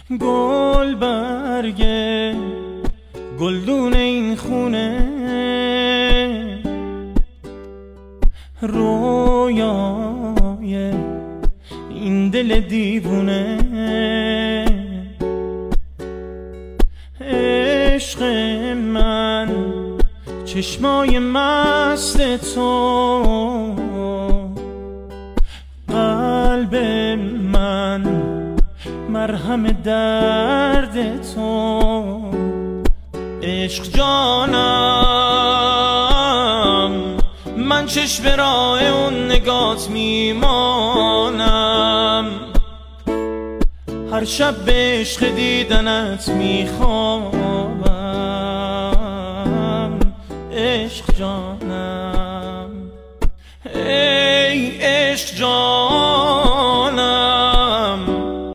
گل برگه گلدون این خونه، رویای این دل دیوونه. عشق من چشمای مست تو، قلب من مرهم درد تو. عشق جانم من چشم راه اون نگات میمانم، هر شب به عشق دیدنت میخوابم. عشق جانم